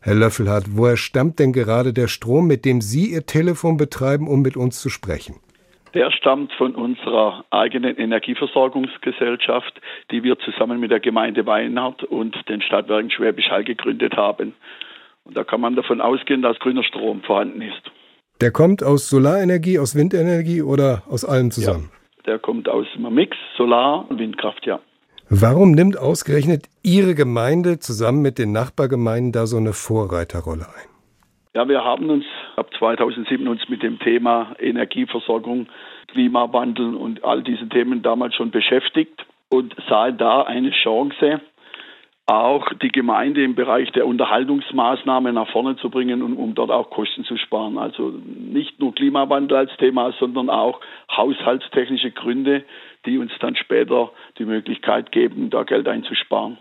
Herr Löffelhardt, woher stammt denn gerade der Strom, mit dem Sie Ihr Telefon betreiben, um mit uns zu sprechen? Der stammt von unserer eigenen Energieversorgungsgesellschaft, die wir zusammen mit der Gemeinde Weinhardt und den Stadtwerken Schwäbisch Hall gegründet haben. Und da kann man davon ausgehen, dass grüner Strom vorhanden ist. Der kommt aus Solarenergie, aus Windenergie oder aus allem zusammen? Ja, der kommt aus einem Mix, Solar und Windkraft, ja. Warum nimmt ausgerechnet Ihre Gemeinde zusammen mit den Nachbargemeinden da so eine Vorreiterrolle ein? Ja, wir haben uns ab 2007 mit dem Thema Energieversorgung, Klimawandel und all diesen Themen damals schon beschäftigt und sahen da eine Chance, auch die Gemeinde im Bereich der Unterhaltungsmaßnahmen nach vorne zu bringen und um dort auch Kosten zu sparen. Also nicht nur Klimawandel als Thema, sondern auch haushaltstechnische Gründe, die uns dann später die Möglichkeit geben, da Geld einzusparen.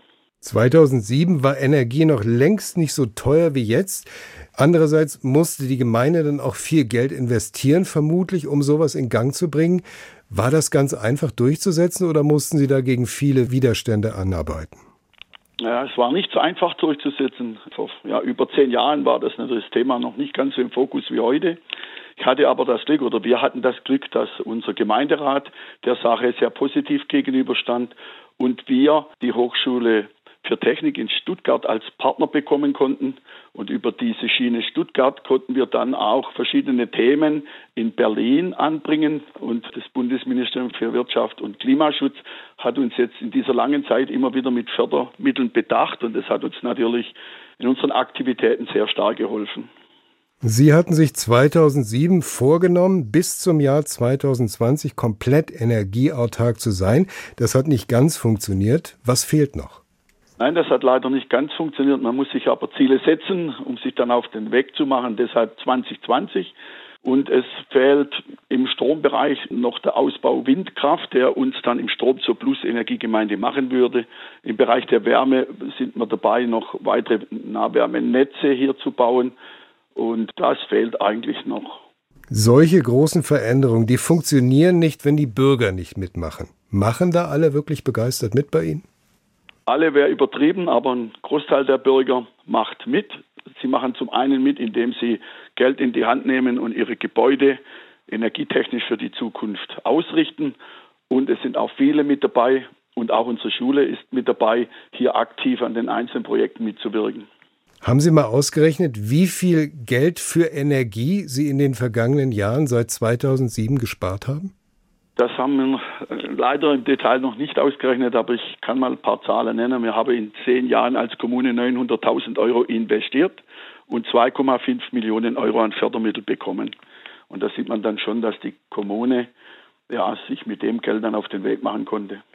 2007 war Energie noch längst nicht so teuer wie jetzt. Andererseits musste die Gemeinde dann auch viel Geld investieren, vermutlich, um sowas in Gang zu bringen. War das ganz einfach durchzusetzen oder mussten Sie dagegen viele Widerstände anarbeiten? Ja, es war nicht so einfach durchzusetzen. Vor über 10 Jahren war das natürlich das Thema noch nicht ganz so im Fokus wie heute. Ich hatte aber das Glück, oder wir hatten das Glück, dass unser Gemeinderat der Sache sehr positiv gegenüberstand und wir die Hochschule für Technik in Stuttgart als Partner bekommen konnten. Und über diese Schiene Stuttgart konnten wir dann auch verschiedene Themen in Berlin anbringen. Und das Bundesministerium für Wirtschaft und Klimaschutz hat uns jetzt in dieser langen Zeit immer wieder mit Fördermitteln bedacht. Und das hat uns natürlich in unseren Aktivitäten sehr stark geholfen. Sie hatten sich 2007 vorgenommen, bis zum Jahr 2020 komplett energieautark zu sein. Das hat nicht ganz funktioniert. Was fehlt noch? Nein, das hat leider nicht ganz funktioniert. Man muss sich aber Ziele setzen, um sich dann auf den Weg zu machen. Deshalb 2020. Und es fehlt im Strombereich noch der Ausbau Windkraft, der uns dann im Strom zur Plus-Energiegemeinde machen würde. Im Bereich der Wärme sind wir dabei, noch weitere Nahwärmenetze hier zu bauen. Und das fehlt eigentlich noch. Solche großen Veränderungen, die funktionieren nicht, wenn die Bürger nicht mitmachen. Machen da alle wirklich begeistert mit bei Ihnen? Alle wäre übertrieben, aber ein Großteil der Bürger macht mit. Sie machen zum einen mit, indem sie Geld in die Hand nehmen und ihre Gebäude energietechnisch für die Zukunft ausrichten. Und es sind auch viele mit dabei und auch unsere Schule ist mit dabei, hier aktiv an den einzelnen Projekten mitzuwirken. Haben Sie mal ausgerechnet, wie viel Geld für Energie Sie in den vergangenen Jahren seit 2007 gespart haben? Das haben wir leider im Detail noch nicht ausgerechnet, aber ich kann mal ein paar Zahlen nennen. Wir haben in 10 Jahren als Kommune 900.000 Euro investiert und 2,5 Millionen Euro an Fördermittel bekommen. Und da sieht man dann schon, dass die Kommune sich mit dem Geld dann auf den Weg machen konnte.